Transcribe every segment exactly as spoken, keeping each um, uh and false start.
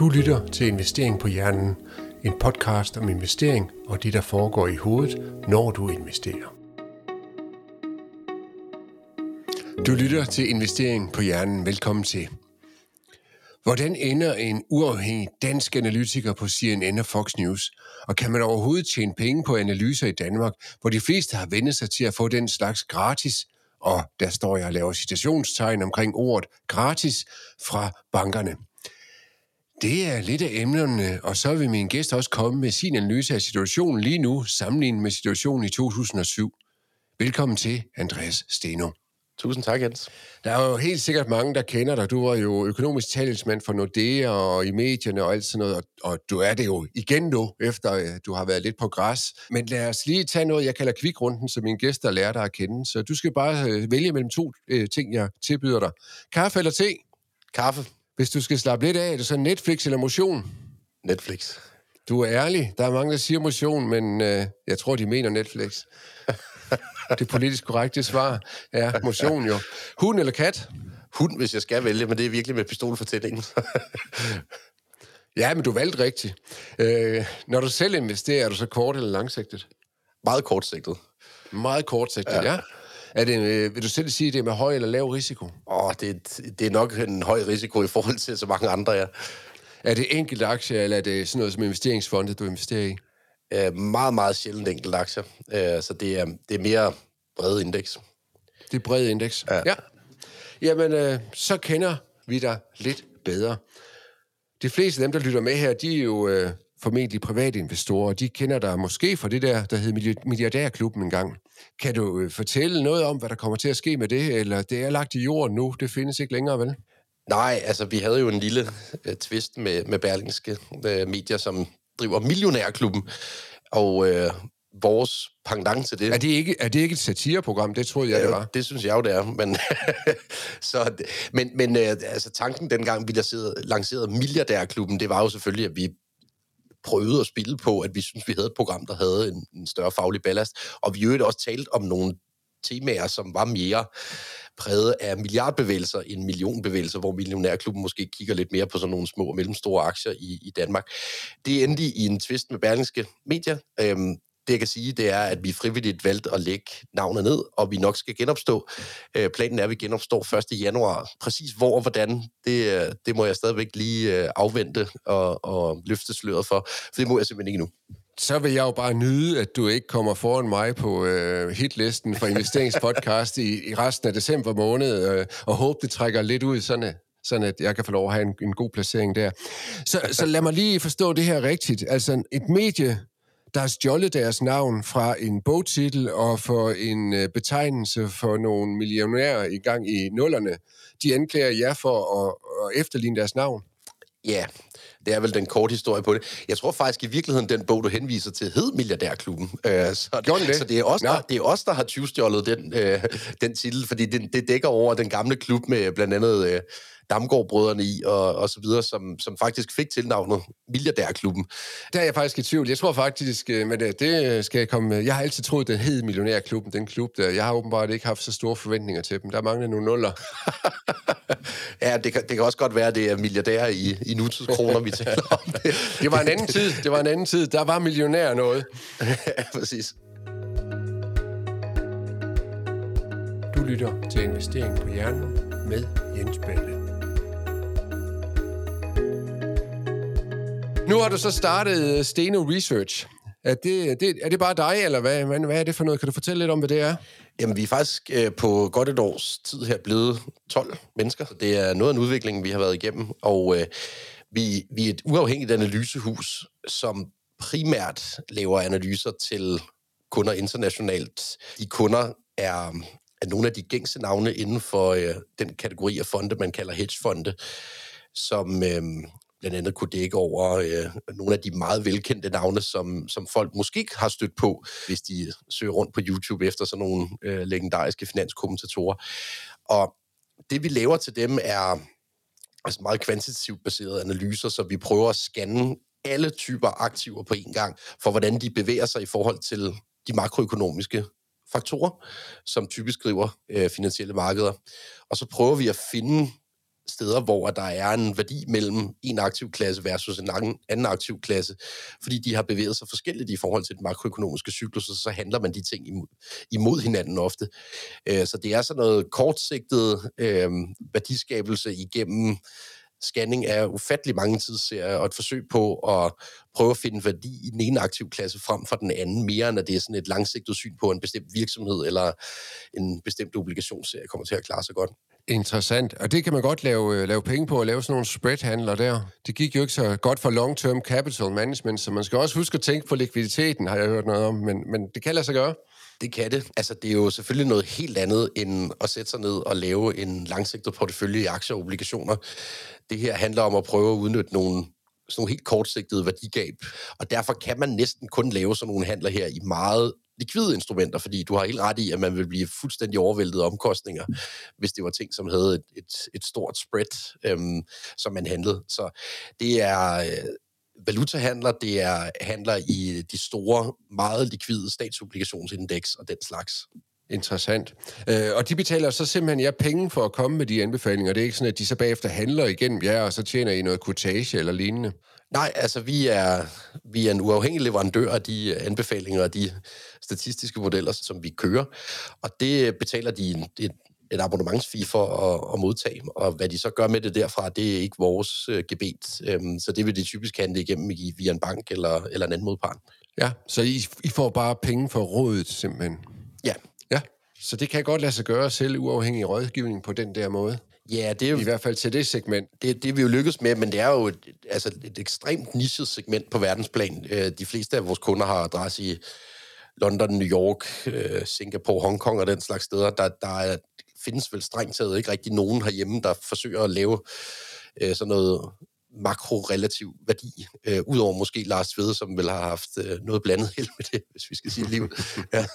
Du lytter til Investering på Hjernen, en podcast om investering og det, der foregår i hovedet, når du investerer. Du lytter til Investering på Hjernen. Velkommen til. Hvordan ender en uafhængig dansk analytiker på C N N og Fox News? Og kan man overhovedet tjene penge på analyser i Danmark, hvor de fleste har vendt sig til at få den slags gratis, og der står jeg og laver citationstegn omkring ordet gratis, fra bankerne? Det er lidt af emnerne, og så vil min gæst også komme med sin analyse af situationen lige nu, sammenlignet med situationen i to tusind og syv. Velkommen til, Andreas Steno. Tusind tak, Jens. Der er jo helt sikkert mange, der kender dig. Du var jo økonomisk talsmand for Nordea og i medierne og alt sådan noget, og, og du er det jo igen nu, efter du har været lidt på græs. Men lad os lige tage noget, jeg kalder kvikrunden, som mine gæster lærer dig at kende. Så du skal bare øh, vælge mellem to øh, ting, jeg tilbyder dig. Kaffe eller te? Kaffe. Hvis du skal slappe lidt af, er det så Netflix eller motion? Netflix. Du er ærlig. Der er mange, der siger motion, men øh, jeg tror, de mener Netflix. Det politisk korrekte svar er motion jo. Hund eller kat? Hund, hvis jeg skal vælge, men det er virkelig med pistolfortællingen. Ja, men du valgte rigtigt. Øh, når du selv investerer, er du så kort eller langsigtet? Meget kortsigtet. Meget kortsigtet, ja. ja. Er det, øh, vil du selv sige, at det er med høj eller lav risiko? Åh, det, det er nok en høj risiko i forhold til så mange andre, ja. Er det enkelte aktier, eller er det sådan noget som investeringsfonde, du investerer i? Uh, meget, meget sjældent enkelte aktier. Uh, så det er, det er mere brede indeks. Det er brede indeks? Ja. ja. Jamen, øh, så kender vi dig lidt bedre. De fleste af dem, der lytter med her, de er jo øh, formentlig private investorer. De kender dig måske fra det der, der hed Milliardærklubben engang. Kan du øh, fortælle noget om, hvad der kommer til at ske med det? Eller det er lagt i jorden nu, det findes ikke længere, vel? Nej, altså vi havde jo en lille uh, twist med, med Berlingske uh, medier, som driver Millionærklubben. Og uh, vores pendant til det... Er det ikke, er det ikke et satireprogram? Det troede jeg, det var. Det synes jeg jo, det er. Men, så, men, men altså, tanken dengang, vi lancerede, lancerede Milliardærklubben, det var jo selvfølgelig, at vi prøvede at spille på, at vi synes, vi havde et program, der havde en, en større faglig ballast. Og vi jo også talt om nogle temaer, som var mere præget af milliardbevægelser end millionbevægelser, hvor Millionærklubben måske kigger lidt mere på sådan nogle små og mellemstore aktier i, i Danmark. Det endte i en tvist med Berlingske medier. Øhm, Det jeg kan sige, det er, at vi frivilligt valgte at lægge navnet ned, og vi nok skal genopstå. Øh, planen er, at vi genopstår første januar. Præcis hvor og hvordan, det, det må jeg stadigvæk lige afvente og, og løfte sløret for, for det må jeg simpelthen ikke nu. Så vil jeg jo bare nyde, at du ikke kommer foran mig på øh, hitlisten for investeringspodcast i, i resten af december måned, øh, og håbe, det trækker lidt ud, sådan, sådan at jeg kan få lov at have en, en god placering der. Så, så lad mig lige forstå det her rigtigt. Altså et medie, der har stjålet deres navn fra en bogtitel og for en øh, betegnelse for nogle millionærer i gang i nullerne. De anklager jer for at, at efterligne deres navn. Ja, det er vel den korte historie på det. Jeg tror faktisk i virkeligheden, den bog, du henviser til, hed Milliardærklubben. Øh, så, det? så det er os, der, det er os, der har tyvstjålet den, øh, den titel, fordi det, det dækker over den gamle klub med blandt andet øh, Damgaard-brødrene i og, og så videre, som, som faktisk fik tilnavnet Milliardærklubben. Der er jeg faktisk i tvivl. Jeg tror faktisk, men det, det skal jeg komme med. Jeg har altid troet, den hed Millionærklubben, den klub der. Jeg har åbenbart ikke haft så store forventninger til dem. Der mangler nogle nuller. Ja, det kan, det kan også godt være, at det er milliardærer i, i nutidskroner, vi taler om. Det var en anden tid. Det var en anden tid. Der var millionærer noget. Ja, præcis. Du lytter til Investering på Hjernen med Jens Balle. Nu har du så startet Steno Research. Er det, det, er det bare dig, eller hvad, hvad, hvad er det for noget? Kan du fortælle lidt om, hvad det er? Jamen, vi er faktisk øh, på godt et års tid her blevet tolv mennesker. Det er noget af en udvikling, vi har været igennem, og øh, vi, vi er et uafhængigt analysehus, som primært laver analyser til kunder internationalt. De kunder er, er nogle af de gængse navne inden for øh, den kategori af fonde, man kalder hedgefonde, som... Øh, blandt andet kunne dække over øh, nogle af de meget velkendte navne, som, som folk måske har stødt på, hvis de søger rundt på YouTube efter sådan nogle øh, legendariske finanskommentatorer. Og det, vi laver til dem, er altså meget kvantitativt baserede analyser, så vi prøver at scanne alle typer aktiver på en gang, for hvordan de bevæger sig i forhold til de makroøkonomiske faktorer, som typisk driver øh, finansielle markeder. Og så prøver vi at finde steder, hvor der er en værdi mellem en aktiv klasse versus en anden aktiv klasse, fordi de har bevæget sig forskelligt i forhold til den makroøkonomiske cyklus, og så handler man de ting imod, imod hinanden ofte. Så det er sådan noget kortsigtet øh, værdiskabelse igennem scanning af ufattelig mange tidsserier, og et forsøg på at prøve at finde værdi i den ene aktiv klasse frem for den anden, mere end at det er sådan et langsigtet syn på en bestemt virksomhed, eller en bestemt obligationsserie kommer til at klare sig godt. Interessant. Og det kan man godt lave, lave penge på, at lave sådan nogle spreadhandler der. Det gik jo ikke så godt for long-term capital management, så man skal også huske at tænke på likviditeten, har jeg hørt noget om, men, men det kan lade sig gøre. Det kan det. Altså, det er jo selvfølgelig noget helt andet, end at sætte sig ned og lave en langsigtet portefølje i aktier og obligationer. Det her handler om at prøve at udnytte nogle, sådan nogle helt kortsigtede værdigab, og derfor kan man næsten kun lave sådan nogle handler her i meget likvide instrumenter, fordi du har helt ret i, at man vil blive fuldstændig overvældet af omkostninger, hvis det var ting, som havde et, et, et stort spread, øhm, som man handlede. Så det er øh, valutahandler, det er handler i de store, meget likvide statsobligationsindeks og den slags. Interessant. Øh, og de betaler så simpelthen jer penge for at komme med de anbefalinger. Det er ikke sådan, at de så bagefter handler igennem jer, og så tjener I noget quotage eller lignende? Nej, altså vi er, vi er en uafhængig leverandør af de anbefalinger og de statistiske modeller, som vi kører. Og det betaler de et, et abonnementsfee for at, at modtage. Og hvad de så gør med det derfra, det er ikke vores uh, gebet. Um, så det vil de typisk handle igennem via en bank eller, eller en anden modpart. Ja, så I, I får bare penge for rådet simpelthen? Ja. Ja, så det kan godt lade sig gøre selv uafhængig rådgivning på den der måde? Ja, det er jo, i hvert fald til det segment. Det, det er vi jo lykkes med, men det er jo et, altså et ekstremt nichet segment på verdensplan. De fleste af vores kunder har adresse i London, New York, Singapore, Hongkong og den slags steder. Der, der er, findes vel strengt taget ikke rigtig nogen herhjemme, der forsøger at lave sådan noget makro-relativ værdi, øh, udover måske Lars Tvede, som vel har haft øh, noget blandet held med det, hvis vi skal sige liv. Ja,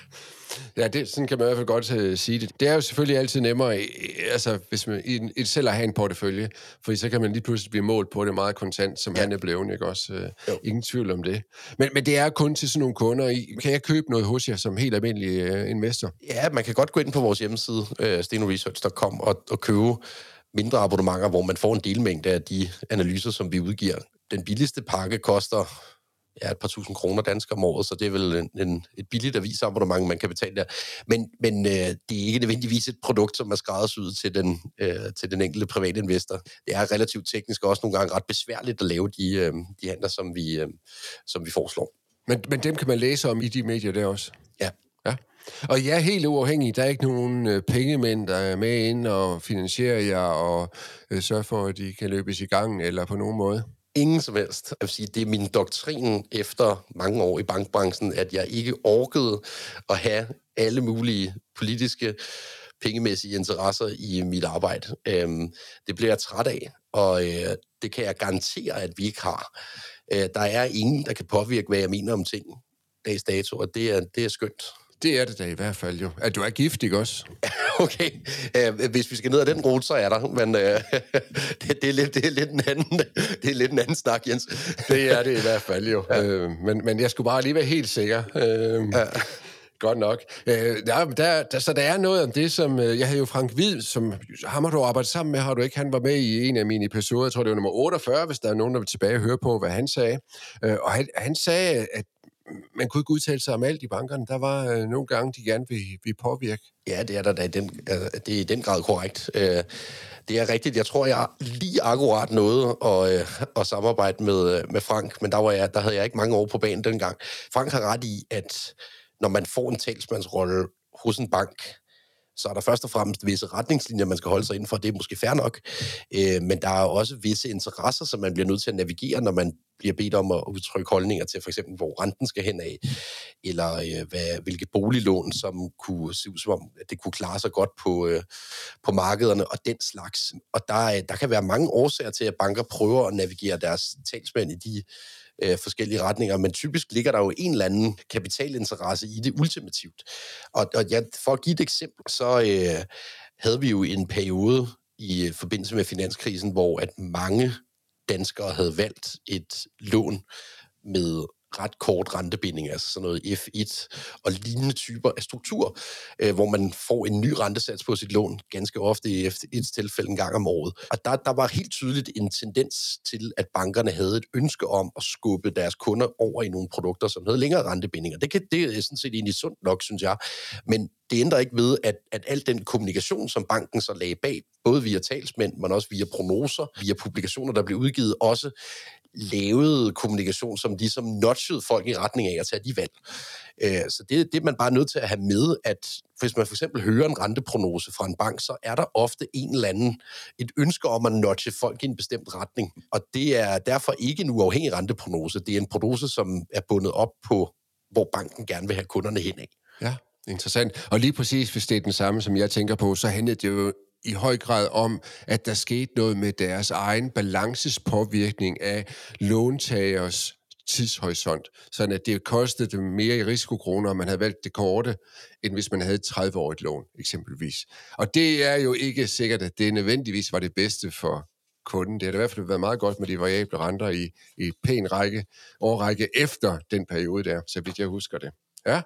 ja det, sådan kan man i hvert fald godt uh, sige det. Det er jo selvfølgelig altid nemmere, altså hvis man i, i selv at have en portefølje, for så kan man lige pludselig blive målt på det meget kontant, som ja. han er blevet, ikke også? Uh, ingen tvivl om det. Men, men det er kun til sådan nogle kunder. I, kan jeg købe noget hos jer som helt almindelig uh, investor? Ja, man kan godt gå ind på vores hjemmeside, uh, stenoresearch punktum com, og, og købe mindre abonnementer, hvor man får en delmængde af de analyser, som vi udgiver. Den billigste pakke koster ja, et par tusind kroner dansk om året, så det er vel en, en, et billigt avisabonnement, man kan betale der. Men, men øh, det er ikke nødvendigvis et produkt, som er skræddersyet til den, øh, til den enkelte private investor. Det er relativt teknisk og også nogle gange ret besværligt at lave de, øh, de handler, som vi, øh, som vi foreslår. Men, men dem kan man læse om i de medier der også? Ja. Ja. Og jeg er helt uafhængig. Der er ikke nogen øh, pengemænd, der er med ind og finansierer jer og øh, sørger for, at de kan løbes i gang eller på nogen måde? Ingen som helst. Jeg vil sige, det er min doktrin efter mange år i bankbranchen, at jeg ikke orkede at have alle mulige politiske, pengemæssige interesser i mit arbejde. Øhm, det bliver jeg træt af, og øh, det kan jeg garantere, at vi ikke har. Øh, der er ingen, der kan påvirke, hvad jeg mener om ting dags dato, og det er, det er skønt. Det er det da i hvert fald jo. At du er gift, ikke også? Okay. Uh, hvis vi skal ned ad den rute, så er der. Men uh, det, det, er lidt, det, er lidt en anden, det er lidt en anden snak, Jens. Det er det i hvert fald jo. Ja. Øh, men, men jeg skulle bare lige være helt sikker. Øh, ja. Godt nok. Øh, der, der, der, så der er noget om det, som... Jeg havde jo Frank Hvid, som ham har du arbejdet sammen med, har du ikke? Han var med i en af mine episoder, jeg tror det var nummer otteogfyrre, hvis der er nogen, der vil tilbage og høre på, hvad han sagde. Øh, og han, han sagde, at man kunne ikke udtale sig om alt i bankerne. Der var øh, nogle gange, de gerne vil, vil påvirke. Ja, det er der da. Den, det er i den grad korrekt. Øh, det er rigtigt. Jeg tror, jeg lige akkurat nåede at, øh, at samarbejde med, med Frank, men der, var jeg, der havde jeg ikke mange år på banen dengang. Frank har ret i, at når man får en talsmandsrolle hos en bank, så er der først og fremmest visse retningslinjer, man skal holde sig inden for. Det er måske fair nok. Øh, men der er også visse interesser, som man bliver nødt til at navigere, når man bliver bedt om at udtrykke holdninger til, for eksempel, hvor renten skal hen af, eller øh, hvad, hvilke boliglån, som kunne se ud som om, at det kunne klare sig godt på, øh, på markederne, og den slags. Og der, der kan være mange årsager til, at banker prøver at navigere deres talsmænd i de øh, forskellige retninger, men typisk ligger der jo en eller anden kapitalinteresse i det ultimativt. Og, og ja, for at give et eksempel, så øh, havde vi jo en periode i forbindelse med finanskrisen, hvor at mange danskere havde valgt et lån med ret kort rentebinding, altså sådan noget F et og lignende typer af struktur, øh, hvor man får en ny rentesats på sit lån, ganske ofte i F et tilfælde en gang om året. Og der, der var helt tydeligt en tendens til, at bankerne havde et ønske om at skubbe deres kunder over i nogle produkter, som havde længere rentebindinger. Det, kan, det er sådan set egentlig sundt nok, synes jeg, men det ændrer ikke ved, at, at al den kommunikation, som banken så lagde bag, både via talsmænd, men også via prognoser, via publikationer, der blev udgivet, også lavede kommunikation, som ligesom nudgede folk i retning af at tage de valg. Så det, det er man bare nødt til at have med, at hvis man for eksempel hører en renteprognose fra en bank, så er der ofte en eller anden, et ønske om at nudge folk i en bestemt retning. Og det er derfor ikke en uafhængig renteprognose. Det er en prognose, som er bundet op på, hvor banken gerne vil have kunderne hen af. Ja, interessant. Og lige præcis, hvis det er den samme, som jeg tænker på, så handler det jo i høj grad om, at der skete noget med deres egen balances påvirkning af låntagers tidshorisont, sådan at det kostede dem mere i risikokroner, om man havde valgt det korte, end hvis man havde et tredive-årigt lån, eksempelvis. Og det er jo ikke sikkert, at det nødvendigvis var det bedste for kunden. Det har i hvert fald været meget godt med de variable renter i, i pæn række, årrække efter den periode der, så vidt jeg husker det. Ja.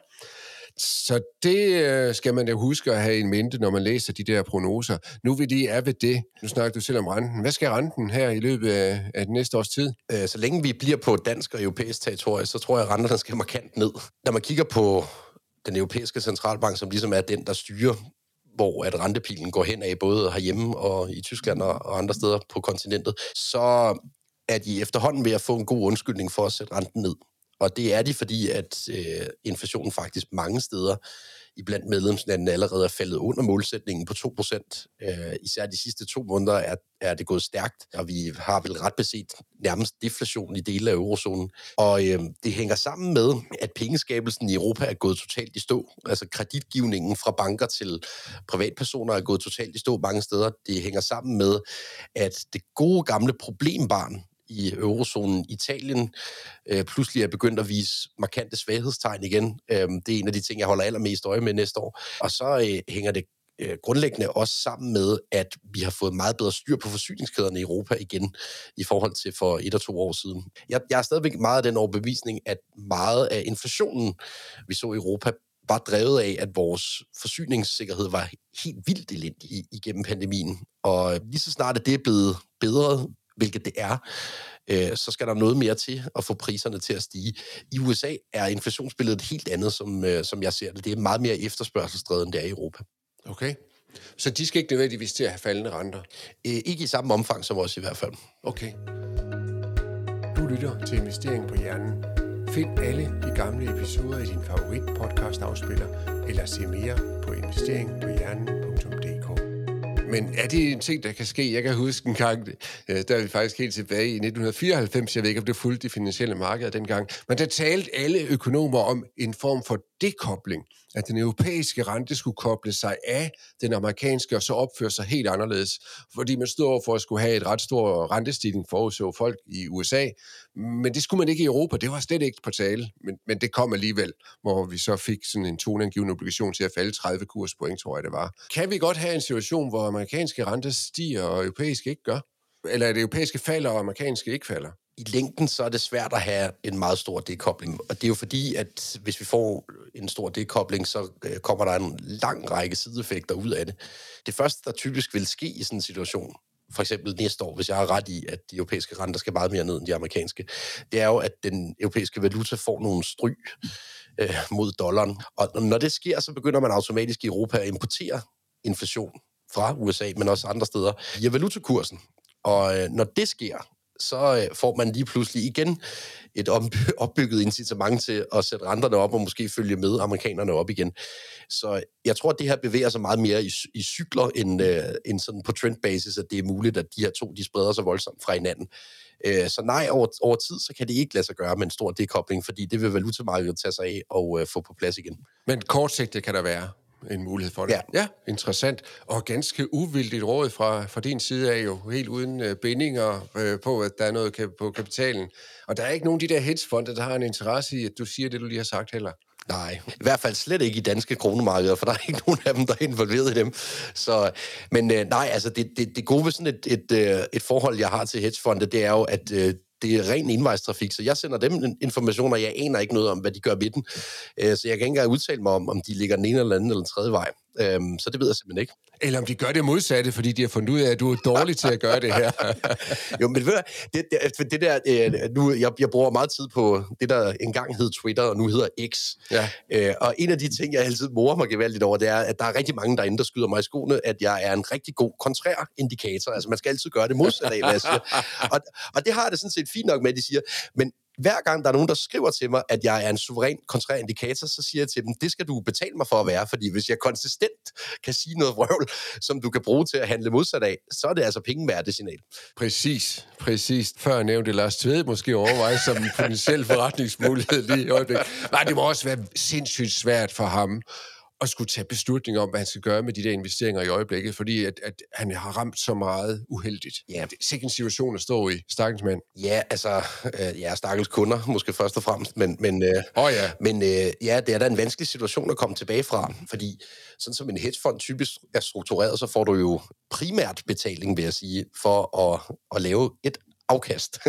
Så det skal man jo huske at have i mente, når man læser de der prognoser. Nu vil de er ved det. Nu snakker du selv om renten. Hvad skal renten her i løbet af, af den næste års tid? Så længe vi bliver på dansk og europæisk territorie, så tror jeg, at renterne skal markant ned. Når man kigger på den europæiske centralbank, som ligesom er den, der styrer, hvor at rentepilen går hen af, både herhjemme og i Tyskland og andre steder på kontinentet, så er de efterhånden ved at få en god undskyldning for at sætte renten ned. Og det er de, fordi at øh, inflationen faktisk mange steder i blandt medlemslandene allerede er faldet under målsætningen på to procent. Øh, især de sidste to måneder er, er det gået stærkt, og vi har vel ret beset nærmest deflation i dele af eurozonen. Og øh, det hænger sammen med, at pengeskabelsen i Europa er gået totalt i stå. Altså kreditgivningen fra banker til privatpersoner er gået totalt i stå mange steder. Det hænger sammen med, at det gode gamle problembarn i eurozonen, Italien, øh, pludselig er begyndt at vise markante svaghedstegn igen. Øh, det er en af de ting, jeg holder allermest øje med næste år. Og så øh, hænger det øh, grundlæggende også sammen med, at vi har fået meget bedre styr på forsyningskæderne i Europa igen, i forhold til for et og to år siden. Jeg, jeg er stadigvæk meget af den overbevisning, at meget af inflationen, vi så i Europa, var drevet af, at vores forsyningssikkerhed var helt vildt elendig igennem pandemien. Og lige så snart at det er blevet bedre, hvilket det er, øh, så skal der noget mere til at få priserne til at stige. I U S A er inflationsbilledet helt andet, som, øh, som jeg ser det. Det er meget mere efterspørgselsdrevet, end det er i Europa. Okay. Så de skal ikke nødvendigvis til at have faldende renter? Øh, ikke i samme omfang som os i hvert fald. Okay. Du lytter til Investering på Hjernen. Find alle de gamle episoder i din favorit podcast afspiller, eller se mere på investering på hjernen punktum d k. Men er det en ting, der kan ske? Jeg kan huske en gang, der er vi faktisk helt tilbage i nitten fireoghalvfems, jeg ved ikke, om det fulgte de finansielle markeder dengang, men der talte alle økonomer om en form for dekobling, at den europæiske rente skulle koble sig af den amerikanske, og så opføre sig helt anderledes, fordi man stod over for at skulle have et ret stor rentestigning forudså folk i U S A, men det skulle man ikke i Europa, det var slet ikke på tale, men, men det kom alligevel, hvor vi så fik sådan en toneangivende obligation til at falde tredive kurspoint, tror jeg det var. Kan vi godt have en situation, hvor amerikanske renter stiger, og europæiske ikke gør? Eller er det europæiske falder, og amerikanske ikke falder? I længden så er det svært at have en meget stor dekobling, og det er jo fordi, at hvis vi får en stor dekobling, så kommer der en lang række sideeffekter ud af det. Det første, der typisk vil ske i sådan en situation, for eksempel næste år, hvis jeg har ret i, at de europæiske renter skal meget mere ned end de amerikanske, det er jo, at den europæiske valuta får nogle stryg øh, mod dollaren. Og når det sker, så begynder man automatisk i Europa at importere inflation fra U S A, men også andre steder, via valutakursen. Og øh, når det sker, så øh, får man lige pludselig igen et opbygget incitament til at sætte renterne op og måske følge med amerikanerne op igen. Så jeg tror, at det her bevæger sig meget mere i, i cykler end, øh, end sådan på trendbasis, at det er muligt, at de her to de spreder sig voldsomt fra hinanden. Øh, så nej, over, over tid, så kan det ikke lade sig gøre med en stor dekobling, fordi det vil valutamarkedet tage sig af og øh, få på plads igen. Men kortsigtet kan der være en mulighed for det. Ja. Ja, interessant. Og ganske uvildigt råd fra, fra din side af jo helt uden øh, bindinger øh, på, at der er noget ka- på kapitalen. Og der er ikke nogen af de der hedgefonde, der har en interesse i, at du siger det, du lige har sagt heller. Nej, i hvert fald slet ikke i danske kronemarkeder, for der er ikke nogen af dem, der er involveret i dem. Så, men øh, nej, altså det, det, det gode ved sådan et, et, et forhold, jeg har til hedgefonde, det er jo, at øh, det er ren indvejstrafik, så jeg sender dem informationer, jeg aner ikke noget om, hvad de gør ved den. Så jeg kan ikke engang udtale mig om, om de ligger den ene eller anden eller den tredje vej. Så det ved jeg simpelthen ikke. Eller om de gør det modsatte, fordi de har fundet ud af, at du er dårlig til at gøre det her. Jo, men ved du, det, det, det der, nu, jeg, jeg bruger meget tid på det, der engang hed Twitter, og nu hedder X. Ja. Og en af de ting, jeg altid morer mig gevaldigt over, det er, at der er rigtig mange derinde, der skyder mig i skoene, at jeg er en rigtig god kontrær indikator. Altså, man skal altid gøre det modsatte af, hvad jeg siger. Og, og det har det sådan set fint nok med, at de siger, men hver gang der er nogen, der skriver til mig, at jeg er en suveræn kontrær indikator, så siger jeg til dem, det skal du betale mig for at være, fordi hvis jeg konsistent kan sige noget vrøvl, som du kan bruge til at handle modsat af, så er det altså penge værd, det signal. Præcis, præcis. Før nævnte Lars Tvede måske overveje som en potentiel forretningsmulighed lige i øjeblikket. Nej, det må også være sindssygt svært for ham at skulle tage beslutning om, hvad han skal gøre med de der investeringer i øjeblikket, fordi at, at han har ramt så meget uheldigt. Ja. Det er sikkert en situation at stå i, stakkels mand. Ja, altså, øh, ja, stakkels kunder, måske først og fremmest, men, men, øh, oh, ja. men øh, ja, det er da en vanskelig situation at komme tilbage fra, fordi sådan som en hedgefond typisk er struktureret, så får du jo primært betaling, vil jeg sige, for at, at lave et afkast.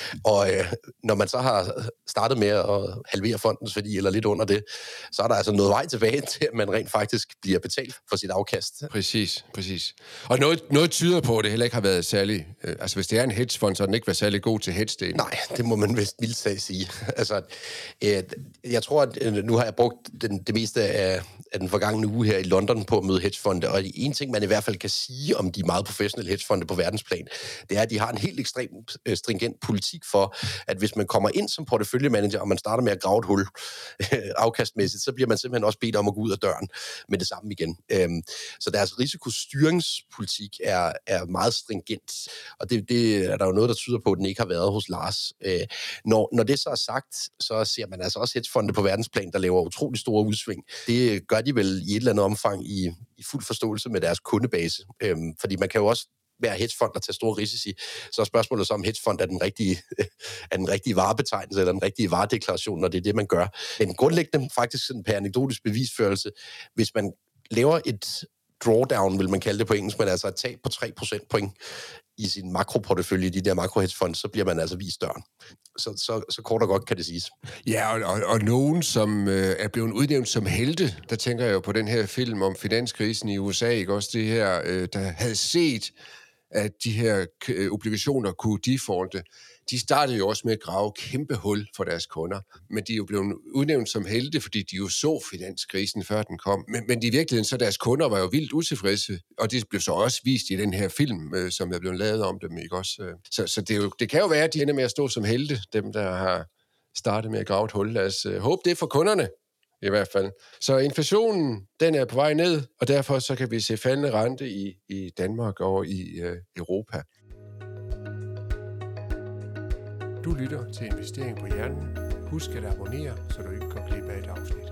Og øh, når man så har startet med at halvere fondens værdi, eller lidt under det, så er der altså noget vej tilbage til, at man rent faktisk bliver betalt for sit afkast. Præcis, præcis. Og noget, noget tyder på, at det heller ikke har været særlig... Øh, altså, hvis det er en hedgefond, så har den ikke været særlig god til hedgedelen. Nej, det må man vist mildt sagt sige. Altså, øh, jeg tror, at øh, nu har jeg brugt den, det meste af, af den forgangne uge her i London på at møde hedgefonde, og en ting, man i hvert fald kan sige om de meget professionelle hedgefonde på verdensplan, det er, at de har en helt ekstrem stringent politik for, at hvis man kommer ind som porteføljemanager, og man starter med at grave et hul afkastmæssigt, så bliver man simpelthen også bedt om at gå ud af døren med det samme igen. Så deres risikostyringspolitik er, er meget stringent, og det, det er der jo noget, der tyder på, at den ikke har været hos Lars. Når, når det så er sagt, så ser man altså også hedgefonde på verdensplan, der laver utrolig store udsving. Det gør de vel i et eller andet omfang i, i fuld forståelse med deres kundebase, fordi man kan jo også være hedgefond og tage store risici, så er spørgsmålet så, om hedgefond er den rigtige, er den rigtige varebetegnelse, eller den rigtige varedeklaration, når det er det, man gør. Men grundlæggende faktisk sådan per anekdotisk bevisførelse, hvis man laver et drawdown, vil man kalde det på engelsk, men altså et tab på tre procentpoint i sin makroportefølje, de der makrohedgefond, så bliver man altså vist døren. Så, så, så kort og godt kan det siges. Ja, og, og, og nogen, som øh, er blevet udnævnt som helte, der tænker jeg jo på den her film om finanskrisen i U S A, ikke også det her, øh, der havde set, at de her øh, obligationer kunne defaulte. De startede jo også med at grave kæmpe hul for deres kunder, men de er jo blevet udnævnt som helte, fordi de jo så finanskrisen, før den kom. Men, men i virkeligheden, så deres kunder var jo vildt utilfredse, og det blev så også vist i den her film, øh, som er blevet lavet om dem, ikke også? Så, så det, er jo, det kan jo være, at de ender med at stå som helte, dem der har startet med at grave et hul. Lad os øh, håbe det for kunderne, i hvert fald. Så inflationen, den er på vej ned, og derfor så kan vi se faldende rente i, i Danmark og i øh, Europa. Du lytter til Investering på Hjernen. Husk at abonnere, så du ikke går glip af et afsnit.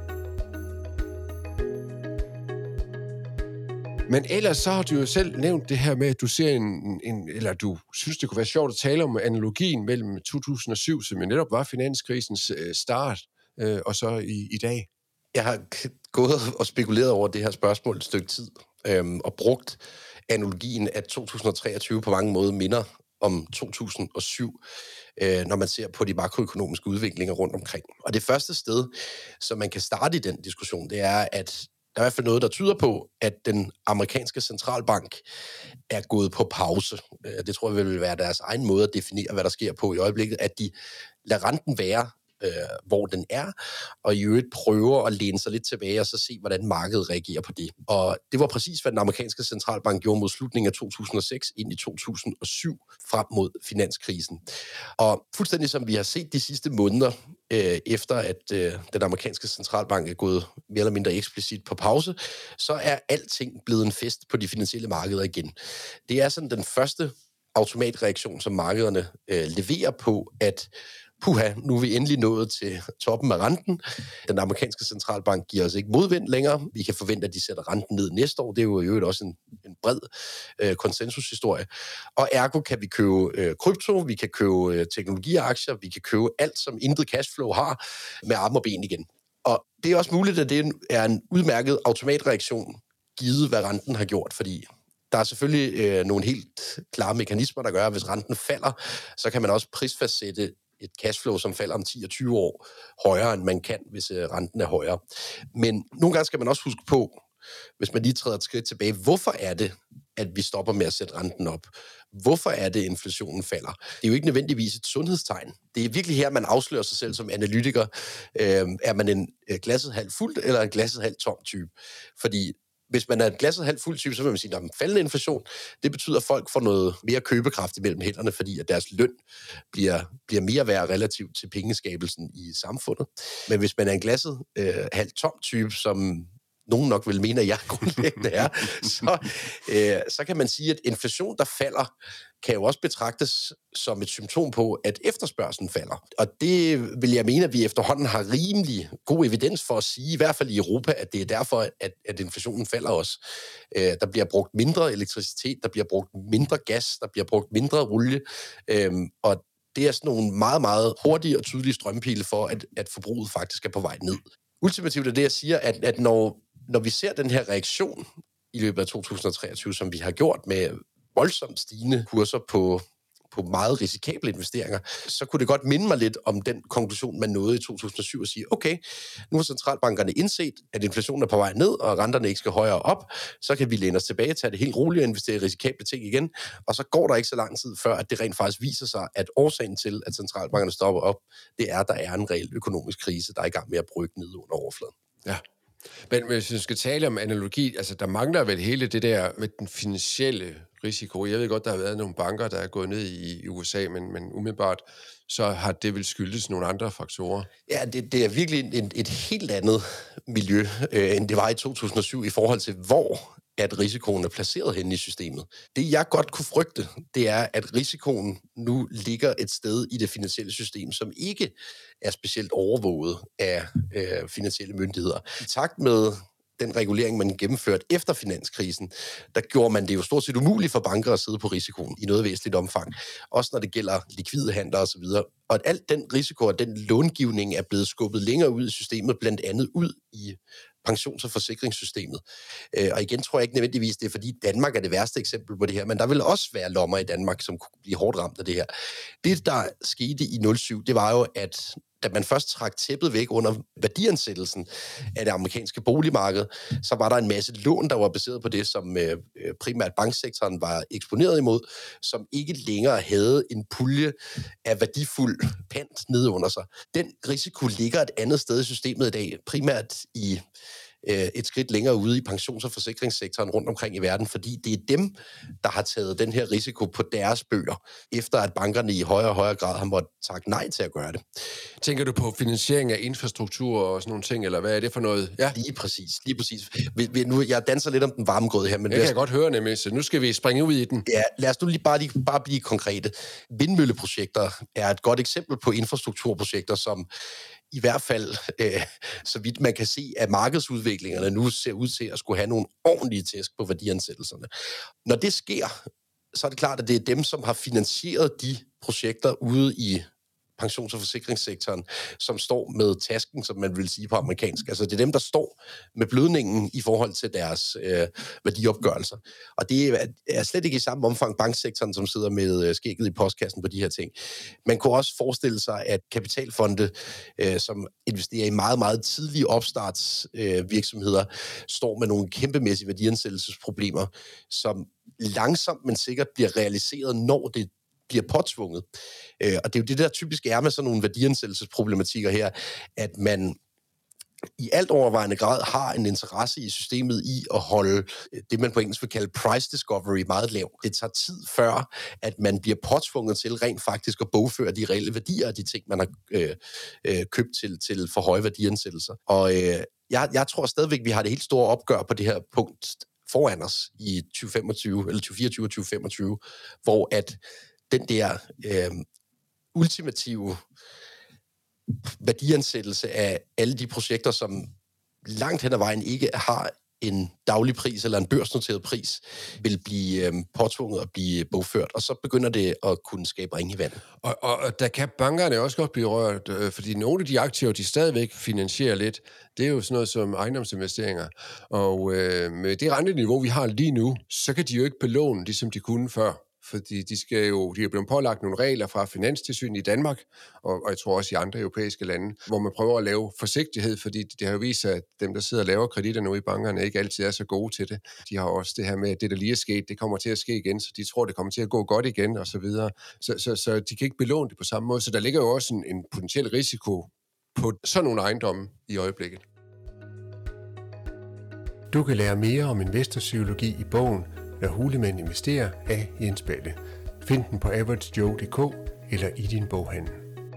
Men ellers så har du jo selv nævnt det her med, at du ser en, en eller du synes, det kunne være sjovt at tale om analogien mellem to tusind og syv, som jo netop var finanskrisens start, øh, og så i, i dag. Jeg har gået og spekuleret over det her spørgsmål et stykke tid, øhm, og brugt analogien, at to tusind og treogtyve på mange måder minder om to tusind og syv, øh, når man ser på de makroøkonomiske udviklinger rundt omkring. Og det første sted, som man kan starte i den diskussion, det er, at der er i hvert fald noget, der tyder på, at den amerikanske centralbank er gået på pause. Det tror jeg vil være deres egen måde at definere, hvad der sker på i øjeblikket, at de lader renten være, øh, hvor den er, og i øvrigt prøver at læne sig lidt tilbage og så se, hvordan markedet reagerer på det. Og det var præcis, hvad den amerikanske centralbank gjorde mod slutningen af to tusind og seks ind i to tusind og syv frem mod finanskrisen. Og fuldstændig som vi har set de sidste måneder, øh, efter at øh, den amerikanske centralbank er gået mere eller mindre eksplicit på pause, så er alting blevet en fest på de finansielle markeder igen. Det er sådan den første automatreaktion, som markederne øh, leverer på, at puha, nu er vi endelig nået til toppen af renten. Den amerikanske centralbank giver os ikke modvind længere. Vi kan forvente, at de sætter renten ned næste år. Det er jo i øvrigt også en, en bred øh, konsensushistorie. Og ergo kan vi købe øh, krypto, vi kan købe øh, teknologiaktier, vi kan købe alt, som intet cashflow har, med arme og ben igen. Og det er også muligt, at det er en udmærket automatreaktion, givet hvad renten har gjort, fordi der er selvfølgelig øh, nogle helt klare mekanismer, der gør, at hvis renten falder, så kan man også prisfastsætte et cashflow, som falder om ti og tyve år højere, end man kan, hvis øh, renten er højere. Men nogle gange skal man også huske på, hvis man lige træder et skridt tilbage, hvorfor er det, at vi stopper med at sætte renten op? Hvorfor er det, at inflationen falder? Det er jo ikke nødvendigvis et sundhedstegn. Det er virkelig her, man afslører sig selv som analytiker. Øh, er man en øh, glasset halvt fuldt, eller en glasset halvt tom type? Fordi hvis man er en glasset halvt fuld type, så vil man sige, at faldende inflation, det betyder, at folk får noget mere købekraft imellem hænderne, fordi at deres løn bliver, bliver mere værd relativt til pengeskabelsen i samfundet. Men hvis man er en glasset øh, halvt tom type, som nogen nok vil mene, at jeg grundlæggende er, så, øh, så kan man sige, at inflation, der falder, kan jo også betragtes som et symptom på, at efterspørgselen falder. Og det vil jeg mene, at vi efterhånden har rimelig god evidens for at sige, i hvert fald i Europa, at det er derfor, at, at inflationen falder også. Øh, der bliver brugt mindre elektricitet, der bliver brugt mindre gas, der bliver brugt mindre olie, øh, og det er sådan nogle meget, meget hurtige og tydelige strømpile for, at, at forbruget faktisk er på vej ned. Ultimativt er det, jeg siger, at, at når, når vi ser den her reaktion i løbet af to tusind og treogtyve, som vi har gjort med voldsomt stigende kurser på, på meget risikable investeringer, så kunne det godt minde mig lidt om den konklusion, man nåede i to tusind og syv og sige, okay, nu har centralbankerne indset, at inflationen er på vej ned, og renterne ikke skal højere op, så kan vi læne os tilbage, tage det helt roligt og investere i risikable ting igen, og så går der ikke så lang tid før, at det rent faktisk viser sig, at årsagen til, at centralbankerne stopper op, det er, at der er en reel økonomisk krise, der er i gang med at brygge ned under overfladen. Ja. Men hvis vi skal tale om analogi, altså der mangler vel hele det der med den finansielle risiko. Jeg ved godt, der har været nogle banker, der er gået ned i U S A, men, men umiddelbart så har det vel skyldes nogle andre faktorer. Ja, det, det er virkelig et, et helt andet miljø, øh, end det var i to tusind og syv i forhold til, hvor at risikoen er placeret henne i systemet. Det, jeg godt kunne frygte, det er, at risikoen nu ligger et sted i det finansielle system, som ikke er specielt overvåget af øh, finansielle myndigheder. I takt med den regulering, man gennemførte efter finanskrisen, der gjorde man det jo stort set umuligt for banker at sidde på risikoen i noget væsentligt omfang. Også når det gælder likvide handler osv. Og at alt den risiko og den långivning er blevet skubbet længere ud i systemet, blandt andet ud i pensions- og forsikringssystemet. Og igen tror jeg ikke nødvendigvis, det er fordi Danmark er det værste eksempel på det her, men der vil også være lommer i Danmark, som kunne blive hårdt ramt af det her. Det, der skete i nul syv, det var jo, at da man først trak tæppet væk under værdiansættelsen af det amerikanske boligmarked, så var der en masse lån, der var baseret på det, som øh, primært banksektoren var eksponeret imod, som ikke længere havde en pulje af værdifuld pant nede under sig. Den risiko ligger et andet sted i systemet i dag, primært i et skridt længere ude i pensions- og forsikringssektoren rundt omkring i verden, fordi det er dem, der har taget den her risiko på deres bøger, efter at bankerne i højere og højere grad har måttet takke nej til at gøre det. Tænker du på finansiering af infrastruktur og sådan nogle ting, eller hvad er det for noget? Ja. Lige præcis, lige præcis. Vi, vi, nu, jeg danser lidt om den varme grød her, men... Jeg kan jeg godt høre nemlig, så nu skal vi springe ud i den. Ja, lad os nu lige bare, lige, bare blive konkrete. Vindmølleprojekter er et godt eksempel på infrastrukturprojekter, som i hvert fald, øh, så vidt man kan se, at markedsudviklingerne nu ser ud til at skulle have nogle ordentlige tæsk på værdiansættelserne. Når det sker, så er det klart, at det er dem, som har finansieret de projekter ude i pensions- og forsikringssektoren, som står med tasken, som man vil sige på amerikansk. Altså det er dem, der står med blødningen i forhold til deres øh, værdiopgørelser. Og det er slet ikke i samme omfang banksektoren, som sidder med øh, skægget i postkassen på de her ting. Man kunne også forestille sig, at kapitalfonde, øh, som investerer i meget, meget tidlige opstartsvirksomheder, øh, står med nogle kæmpemæssige værdiansættelsesproblemer, som langsomt, men sikkert bliver realiseret, når det bliver påtvunget. Øh, og det er jo det, der typisk er med sådan nogle værdiansættelsesproblematikker her, at man i alt overvejende grad har en interesse i systemet i at holde det, man på engelsk vil kalde price discovery meget lav. Det tager tid før, at man bliver påtvunget til rent faktisk at bogføre de reelle værdier af de ting, man har øh, øh, købt til, til for høje værdiansættelser. Og øh, jeg, jeg tror stadigvæk, vi har det helt store opgør på det her punkt foran os i tyve femogtyve, eller tyve fireogtyve og tyve femogtyve, hvor at den der øh, ultimative værdiansættelse af alle de projekter, som langt hen ad vejen ikke har en daglig pris eller en børsnoteret pris vil blive øh, påtvunget at blive bogført, og så begynder det at kunne skabe ring i vandet. Og, og, og der kan bankerne også godt blive rørt, øh, fordi nogle af de aktiver, de stadigvæk finansierer lidt, det er jo sådan noget som ejendomsinvesteringer. Og øh, med det renteniveau, vi har lige nu, så kan de jo ikke belåne, ligesom de kunne før. Fordi de skal jo, de er blevet pålagt nogle regler fra Finanstilsynet i Danmark, og, og jeg tror også i andre europæiske lande, hvor man prøver at lave forsigtighed, fordi det har jo vist sig, at dem, der sidder og laver kreditter nu i bankerne, ikke altid er så gode til det. De har også det her med, at det, der lige er sket, det kommer til at ske igen, så de tror, det kommer til at gå godt igen, og så videre. Så, så, så de kan ikke belåne det på samme måde, så der ligger jo også en, en potentiel risiko på sådan nogle ejendomme i øjeblikket. Du kan lære mere om investorpsykologi i bogen Når hulemænd investerer af Jens Balle. Find den på average joe punktum d k eller i din boghandel.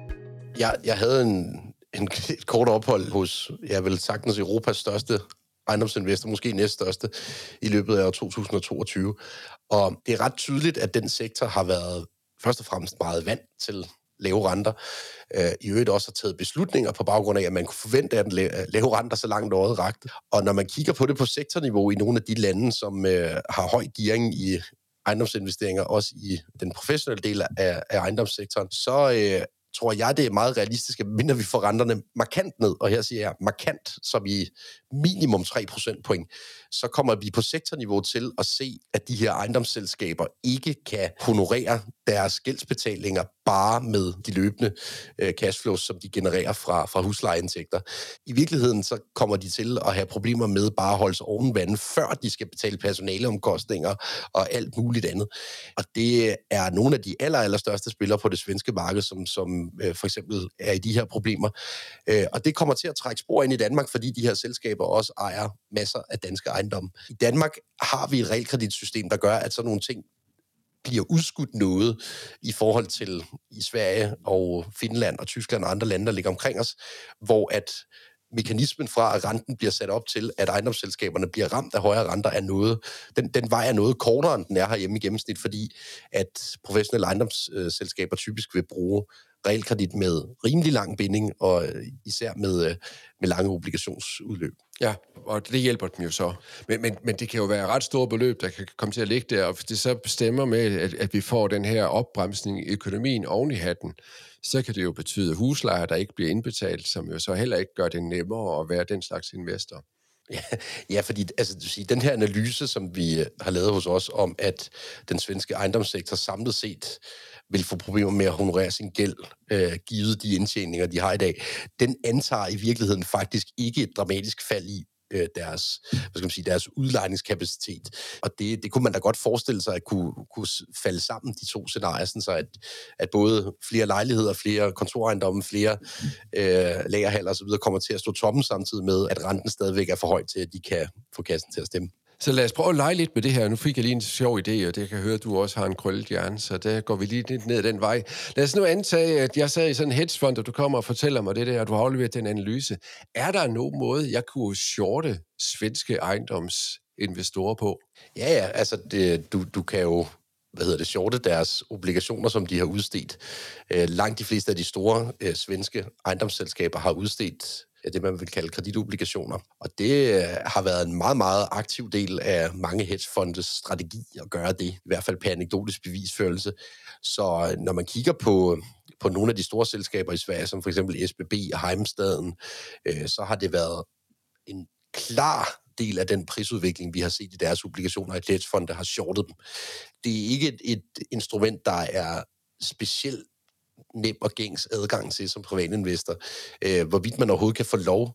Jeg, jeg havde en, en, et kort ophold hos, jeg vil sagtens Europas største ejendomsinvestor, måske næststørste, i løbet af år to tusind og toogtyve. Og det er ret tydeligt, at den sektor har været først og fremmest meget vant til lave renter. Øh, I øvrigt også har taget beslutninger på baggrund af, at man kunne forvente, at den lave renter så langt året rakte. Og når man kigger på det på sektorniveau i nogle af de lande, som øh, har høj gearing i ejendomsinvesteringer, også i den professionelle del af, af ejendomssektoren, så øh, tror jeg, det er meget realistisk, at mindre vi får renterne markant ned, og her siger jeg markant, som i minimum tre procentpoint, så kommer vi på sektorniveau til at se, at de her ejendomsselskaber ikke kan honorere deres gældsbetalinger bare med de løbende øh, cashflows, som de genererer fra, fra huslejeindtægter. I virkeligheden så kommer de til at have problemer med bare at holde sig oven vandet, før de skal betale personaleomkostninger og alt muligt andet. Og det er nogle af de aller, aller største spillere på det svenske marked, som, som øh, for eksempel er i de her problemer. Øh, og det kommer til at trække spor ind i Danmark, fordi de her selskaber også ejer masser af danske ejendomme. I Danmark har vi et realkreditsystem, der gør, at sådan nogle ting bliver udskudt noget i forhold til i Sverige og Finland og Tyskland og andre lande, der ligger omkring os, hvor at mekanismen fra, at renten bliver sat op til, at ejendomsselskaberne bliver ramt af højere renter, er noget, den, den vej er noget kortere, end den er herhjemme i gennemsnit, fordi at professionelle ejendomsselskaber typisk vil bruge realkredit med rimelig lang binding, og især med, med lange obligationsudløb. Ja, og det hjælper dem jo så. Men, men, men det kan jo være ret store beløb, der kan komme til at ligge der, og hvis det så bestemmer med, at, at vi får den her opbremsning i økonomien oven i hatten, så kan det jo betyde huslejer, der ikke bliver indbetalt, som jo så heller ikke gør det nemmere at være den slags investor. Ja, ja, fordi altså, du siger, den her analyse, som vi har lavet hos os, om at den svenske ejendomssektor samlet set vil få problemer med at honorere sin gæld, øh, givet de indtjeninger, de har i dag, den antager i virkeligheden faktisk ikke et dramatisk fald i øh, deres, hvad skal man sige, deres udlejningskapacitet. Og det, det kunne man da godt forestille sig at kunne, kunne falde sammen, de to scenarier, sådan så at, at både flere lejligheder, flere kontorejendomme, flere øh, lagerhaller osv. kommer til at stå tomme samtidig med, at renten stadigvæk er for høj til, at de kan få kassen til at stemme. Så lad os prøve at lege lidt med det her. Nu fik jeg lige en sjov idé, og det kan høre, at du også har en krøllet hjerne, så der går vi lige lidt ned den vej. Lad os nu antage, at jeg sad i sådan en hedgefond, og du kommer og fortæller mig det der, og du har afleveret den analyse. Er der nogen måde, jeg kunne shorte svenske ejendomsinvestorer på? Ja, ja, altså det, du, du kan jo hvad hedder det, shorte deres obligationer, som de har udstedt. Øh, langt de fleste af de store øh, svenske ejendomsselskaber har udstedt det, man vil kalde kreditobligationer. Og det øh, har været en meget, meget aktiv del af mange hedgefondes strategi at gøre det, i hvert fald per anekdotisk bevisførelse. Så når man kigger på, på nogle af de store selskaber i Sverige, som for eksempel S B B og Heimstaden, øh, så har det været en klar del af den prisudvikling, vi har set i deres obligationer, at hedgefonde har shortet dem. Det er ikke et, et instrument, der er specielt nem og gængs adgang til som privatinvestor. Øh, hvorvidt man overhovedet kan få lov,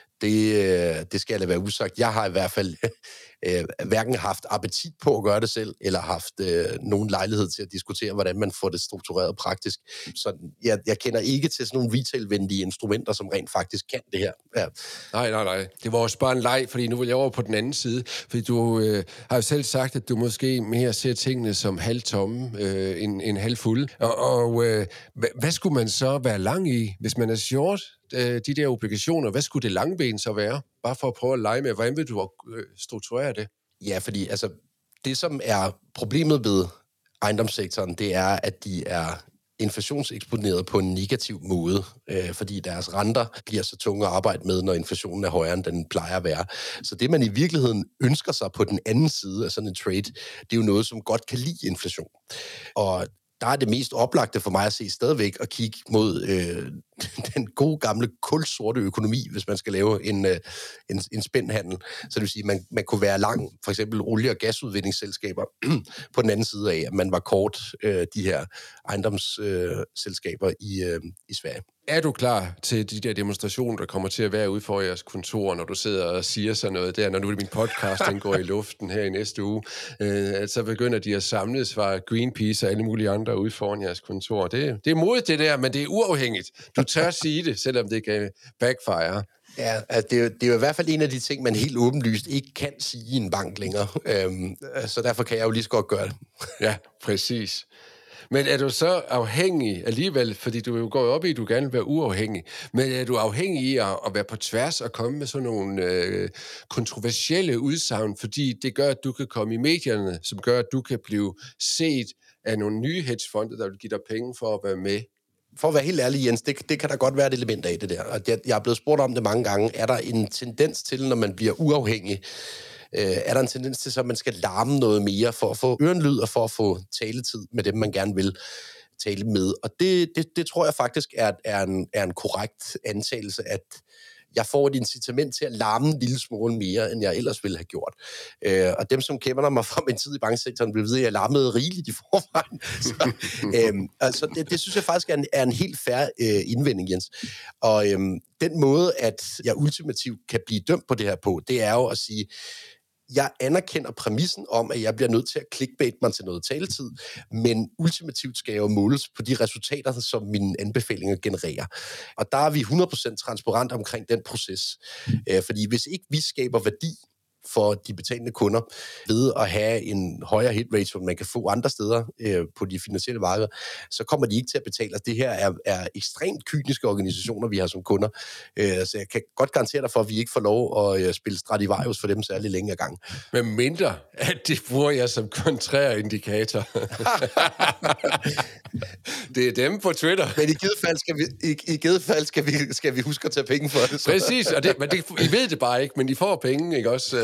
det, det skal jeg lade være usagt. Jeg har i hvert fald øh, hverken haft appetit på at gøre det selv, eller haft øh, nogen lejlighed til at diskutere, hvordan man får det struktureret praktisk. Så jeg, jeg kender ikke til sådan nogle retailvenlige instrumenter, som rent faktisk kan det her. Ja. Nej, nej, nej. Det var også bare en leg, fordi nu vil jeg over på den anden side. Fordi du øh, har jo selv sagt, at du måske mere ser tingene som halvtomme øh, end, end halvfulde. Og, og øh, hvad, hvad skulle man så være lang i, hvis man er short? De der obligationer, hvad skulle det lange ben så være? Bare for at prøve at lege med, hvordan vil du strukturere det? Ja, fordi altså, det som er problemet ved ejendomssektoren, det er, at de er inflationseksponeret på en negativ måde, øh, fordi deres renter bliver så tunge at arbejde med, når inflationen er højere, end den plejer at være. Så det, man i virkeligheden ønsker sig på den anden side af sådan en trade, det er jo noget, som godt kan lide inflation. Og der er det mest oplagte for mig at se stadigvæk at kigge mod øh, den gode gamle kulsorte økonomi, hvis man skal lave en, øh, en, en spændhandel. Så det vil sige, at man, man kunne være lang, for eksempel olie- og gasudvindingsselskaber på den anden side af, at man var kort øh, de her ejendomsselskaber øh, i, øh, i Sverige. Er du klar til de der demonstrationer, der kommer til at være ude for jeres kontor, når du sidder og siger sådan noget der, når nu min podcast den går i luften her i næste uge, øh, så begynder de at samles fra Greenpeace og alle mulige andre ude foran jeres kontor. Det, det er modigt det der, men det er uafhængigt. Du tør sige det, selvom det kan backfire. Ja, altså det, er jo, det er jo i hvert fald en af de ting, man helt åbenlyst ikke kan sige i en bank længere. Øhm, så derfor kan jeg jo lige så godt gøre det. Ja, præcis. Men er du så afhængig alligevel, fordi du jo går op i, at du gerne vil være uafhængig, men er du afhængig i at, at være på tværs og komme med sådan nogle øh, kontroversielle udsagn, fordi det gør, at du kan komme i medierne, som gør, at du kan blive set af nogle nye hedgefonde, der vil give dig penge for at være med? For at være helt ærlig, Jens, det, det kan der godt være et element af det der. Og jeg, jeg er blevet spurgt om det mange gange. Er der en tendens til, når man bliver uafhængig, øh, er der en tendens til, at man skal larme noget mere for at få ørenlyd og for at få taletid med dem, man gerne vil tale med? Og det, det, det tror jeg faktisk er, er, en, er en korrekt antagelse, at jeg får et incitament til at larme en lille smule mere, end jeg ellers ville have gjort. Øh, og dem, som kender mig fra min tid i banksektoren, vil vide, at jeg larmede rigeligt i forvejen. Så, øh, altså, det, det synes jeg faktisk er en, er en helt fair øh, indvending, Jens. Og øh, den måde, at jeg ultimativt kan blive dømt på det her på, det er jo at sige, jeg anerkender præmissen om, at jeg bliver nødt til at clickbait mig til noget taletid, men ultimativt skal jeg jo måles på de resultater, som mine anbefalinger genererer. Og der er vi hundrede procent transparent omkring den proces. Fordi hvis ikke vi skaber værdi for de betalende kunder ved at have en højere hit rate, som man kan få andre steder øh, på de finansielle markeder, så kommer de ikke til at betale os. Det her er, er ekstremt kyniske organisationer, vi har som kunder. Øh, så jeg kan godt garantere dig for, at vi ikke får lov at øh, spille Stradivarius for dem særlig længe ad gang. Men mindre, at det bruger jeg som kontrær indikator. Det er dem på Twitter. Men i givet fald skal vi, i, i givet fald skal vi, skal vi huske at tage penge for det. Så. Præcis, og det, men det, I ved det bare ikke, men I får penge, ikke også?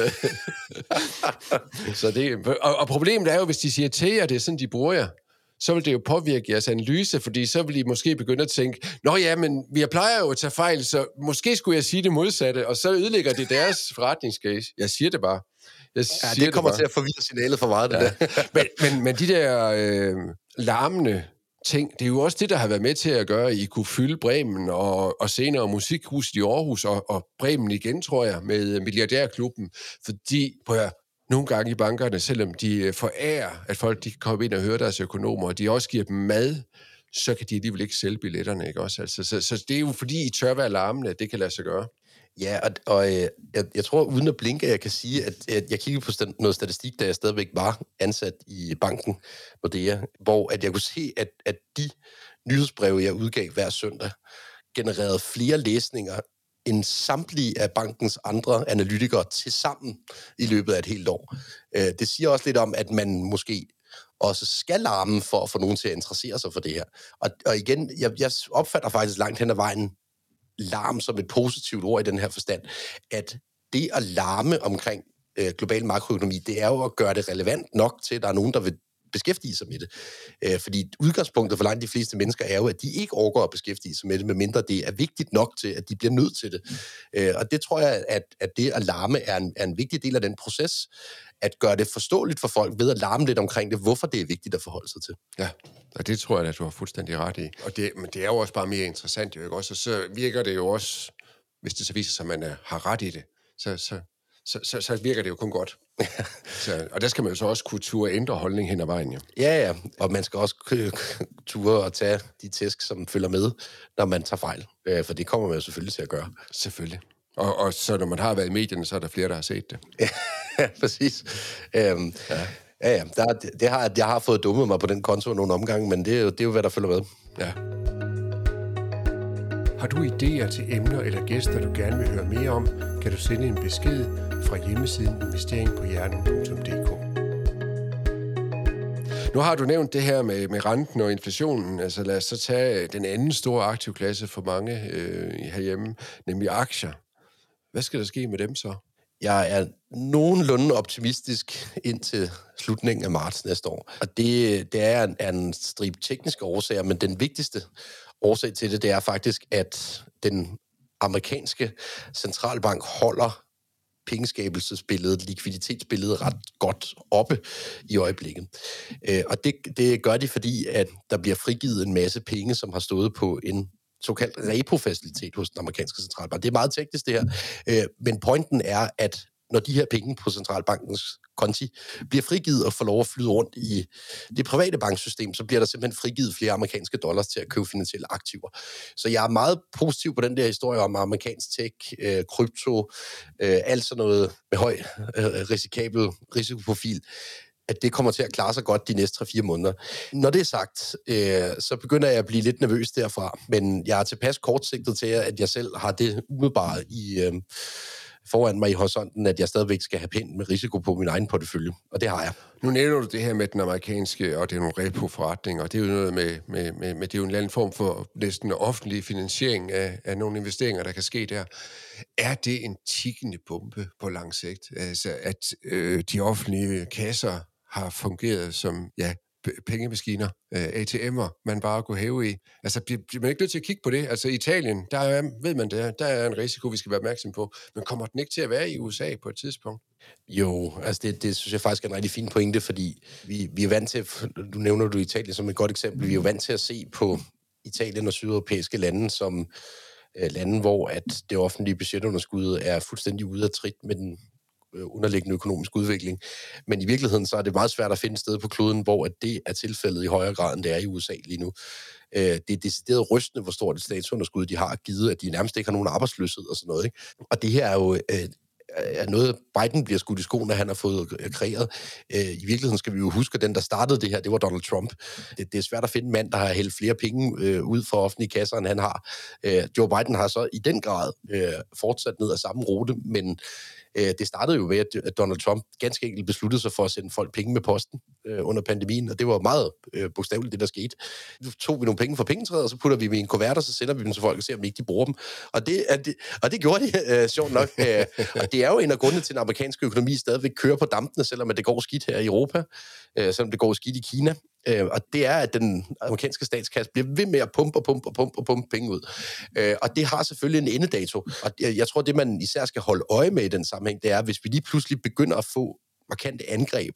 Så det, og, og problemet er jo, hvis de siger til jer, det er sådan, de bruger jer, så vil det jo påvirke jeres analyse, fordi så vil I måske begynde at tænke, nå ja, men vi plejer jo at tage fejl, så måske skulle jeg sige det modsatte, og så ødelægger det deres forretningscase. Jeg siger det bare. Jeg ja, det kommer det til at forvirre signalet for meget, det ja. der. men, men, men de der øh, larmende ting, det er jo også det, der har været med til at gøre, at I kunne fylde Bremen og, og senere Musikhuset i Aarhus og, og Bremen igen, tror jeg, med Milliardærklubben, fordi på jer, nogle gange i bankerne, selvom de forærer, at folk de kan komme ind og høre deres økonomer, og de også giver dem mad, så kan de alligevel ikke sælge billetterne, ikke også? Altså, så, så det er jo fordi, I tør være larmende, at det kan lade sig gøre. Ja, og, og jeg, jeg tror, uden at blinke, jeg kan sige, at, at jeg kiggede på st- noget statistik, da jeg stadigvæk var ansat i banken, Nordea, hvor at jeg kunne se, at, at de nyhedsbreve, jeg udgav hver søndag, genererede flere læsninger end samtlige af bankens andre analytikere til sammen i løbet af et helt år. Det siger også lidt om, at man måske også skal larme for at få nogen til at interessere sig for det her. Og, og igen, jeg, jeg opfatter faktisk langt hen ad vejen larm som et positivt ord i den her forstand, at det at larme omkring øh, global makroøkonomi, det er jo at gøre det relevant nok til, at der er nogen, der vil beskæftige sig med det. Øh, fordi udgangspunktet for langt de fleste mennesker er jo, at de ikke overgår at beskæftige sig med det, medmindre det er vigtigt nok til, at de bliver nødt til det. Øh, og det tror jeg, at, at det at larme er en, er en vigtig del af den proces, at gøre det forståeligt for folk ved at larme lidt omkring det, hvorfor det er vigtigt at forholde sig til. Ja, og det tror jeg, at du har fuldstændig ret i. Og det, men det er jo også bare mere interessant, jo ikke også? Og så virker det jo også, hvis det så viser sig, at man er, har ret i det, så, så, så, så, så virker det jo kun godt. Så, og der skal man jo så også kunne ture ændre holdning hen ad vejen, jo. Ja, ja, og man skal også ture og tage de tæsk, som følger med, når man tager fejl. For det kommer man jo selvfølgelig til at gøre. Selvfølgelig. Og, og så når man har været i medierne, så er der flere, der har set det. Ja, præcis. Øhm, ja. Ja, ja. Der, det har, jeg har fået dummet mig på den konto nogle omgange, men det er, jo, det er jo, hvad der følger med. Ja. Har du idéer til emner eller gæster, du gerne vil høre mere om, kan du sende en besked fra hjemmesiden investering på hjernen punktum d k. Nu har du nævnt det her med, med renten og inflationen. Altså lad os så tage den anden store aktivklasse for mange øh, herhjemme, nemlig aktier. Hvad skal der ske med dem så? Jeg er nogenlunde optimistisk indtil slutningen af marts næste år. Og det, det er en, en stribe tekniske årsager, men den vigtigste årsag til det, det er faktisk, at den amerikanske centralbank holder pengeskabelsesbilledet, likviditetsbilledet ret godt oppe i øjeblikket. Og det, det gør de, fordi at der bliver frigivet en masse penge, som har stået på en såkaldt repo-facilitet hos den amerikanske centralbank. Det er meget teknisk, det her. Men pointen er, at når de her penge på centralbankens konti bliver frigivet og får lov at flyde rundt i det private banksystem, så bliver der simpelthen frigivet flere amerikanske dollars til at købe finansielle aktiver. Så jeg er meget positiv på den der historie om amerikansk tech, øh, krypto, øh, alt sådan noget med høj øh, risikabel risikoprofil, at det kommer til at klare sig godt de næste tre fire måneder. Når det er sagt, øh, så begynder jeg at blive lidt nervøs derfra, men jeg er tilpas kortsigtet til, at jeg selv har det umiddelbart i... Øh, foran mig i horisonten, at jeg stadigvæk skal have pænt med risiko på min egen portefølje, og det har jeg. Nu nævner du det her med den amerikanske, og det er nogle repo-forretninger, og det er jo noget med, med, med, med det er jo en eller anden form for næsten offentlig finansiering af, af nogle investeringer, der kan ske der. Er det en tikkende bombe på lang sigt? Altså, at øh, de offentlige kasser har fungeret som, ja, pengemaskiner, A T M'er, man bare kunne hæve i. Altså, bliver man ikke nødt til at kigge på det? Altså, i Italien, der er, ved man det, der er en risiko, vi skal være opmærksom på, men kommer den ikke til at være i U S A på et tidspunkt? Jo, altså det, det synes jeg faktisk er en rigtig fin pointe, fordi vi, vi er vant til, du nævner du Italien som et godt eksempel, vi er jo vant til at se på Italien og sydeuropæiske lande som øh, lande, hvor at det offentlige budgetunderskud er fuldstændig ude af trit med den underliggende økonomisk udvikling. Men i virkeligheden så er det meget svært at finde et sted på kloden, hvor at det er tilfældet i højere grad, end det er i U S A lige nu. Det er decideret rystende, hvor stort et statsunderskud de har givet, at de nærmest ikke har nogen arbejdsløshed og sådan noget. Ikke? Og det her er jo er noget, Biden bliver skudt i skoene, han har fået kreeret. I virkeligheden skal vi jo huske, at den, der startede det her, det var Donald Trump. Det, det er svært at finde en mand, der har hældt flere penge øh, ud for offentlige kasser, end han har. Øh, Joe Biden har så i den grad øh, fortsat ned ad samme rute, men øh, det startede jo ved, at Donald Trump ganske enkelt besluttede sig for at sende folk penge med posten øh, under pandemien, og det var meget øh, bogstaveligt, det der skete. Nu tog vi nogle penge fra pengetræet, og så putter vi dem i en kuvert, og så sender vi dem til folk og ser, om ikke de bruger dem. Og det, er det, og det gjorde de, øh, sjovt nok. Øh, og det er jo en af grundene til, at den amerikanske økonomi stadigvæk kører på dampene, selvom det går skidt her i Europa, øh, selvom det går skidt i Kina. Øh, og det er, at den amerikanske statskasse bliver ved med at pumpe og pumpe og pumpe og pumpe penge ud. Øh, og det har selvfølgelig en endedato. Og jeg, jeg tror, det man især skal holde øje med i den sammenhæng, det er, hvis vi lige pludselig begynder at få markante angreb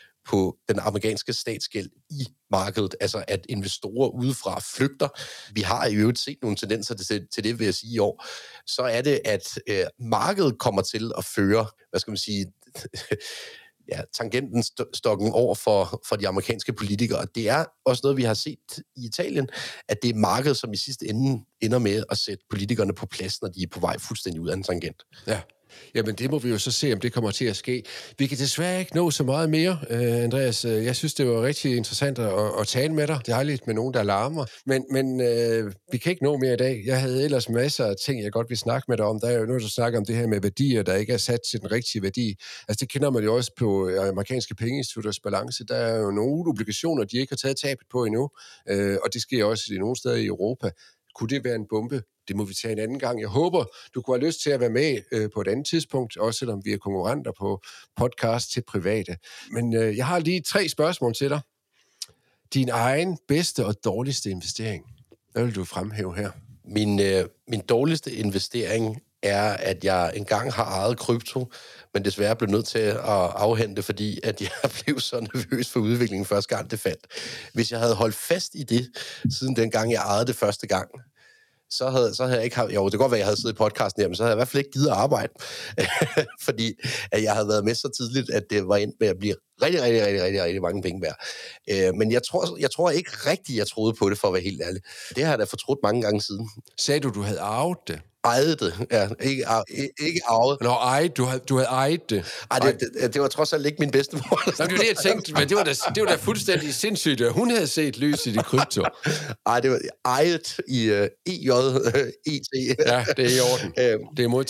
på den amerikanske statsgæld i markedet, altså at investorer udefra flygter. Vi har i øvrigt set nogle tendenser til, til det, vil jeg sige i år. Så er det, at øh, markedet kommer til at føre, hvad skal man sige, ja, tangenten stokken over for, for de amerikanske politikere. Og det er også noget, vi har set i Italien, at det er markedet, som i sidste ende ender med at sætte politikerne på plads, når de er på vej fuldstændig ud af en tangent. Ja. Jamen, det må vi jo så se, om det kommer til at ske. Vi kan desværre ikke nå så meget mere, uh, Andreas. Jeg synes, det var rigtig interessant at, at tale med dig. Det er dejligt med nogen, der larmer. Men, men uh, vi kan ikke nå mere i dag. Jeg havde ellers masser af ting, jeg godt vil snakke med dig om. Der er jo noget, der snakker om det her med værdier, der ikke er sat til den rigtige værdi. Altså, det kender man jo også på amerikanske pengeinstitutters balance. Der er jo nogle obligationer, de ikke har taget tabet på endnu. Uh, og det sker også i nogle steder i Europa. Kunne det være en bombe? Det må vi tage en anden gang. Jeg håber, du kunne have lyst til at være med øh, på et andet tidspunkt, også selvom vi er konkurrenter på podcast til private. Men øh, jeg har lige tre spørgsmål til dig. Din egen bedste og dårligste investering. Hvad vil du fremhæve her? Min, øh, min dårligste investering er, at jeg engang har ejet krypto, men desværre blev nødt til at afhente, fordi at jeg blev så nervøs for udviklingen første gang det faldt. Hvis jeg havde holdt fast i det, siden dengang jeg ejede det første gang, så havde, så havde jeg ikke haft... Jo, det kan godt være, at jeg havde siddet i podcasten her, men så havde jeg i hvert fald ikke givet at arbejde. Fordi at jeg havde været med så tidligt, at det var endt med at blive rigtig, rigtig, rigtig, rigtig, rigtig mange penge værd. Øh, men jeg tror, jeg tror ikke rigtigt, jeg troede på det, for at være helt ærlig. Det har jeg da fortrudt mange gange siden. Sagde du, du havde arvet det? Ejet det, ja. Ikke, ar- ikke arvet. Nå, ejet. Du havde, du havde ejet det. Ej, det, det, det var trods alt ikke min bedstemor. Nå, det var det, jeg tænkte, men det var da, det var da fuldstændig sindssygt, at hun havde set lys i det krypto. Ej, det var ejet i uh, E J E T. Ja, det er i orden. Det er modtaget.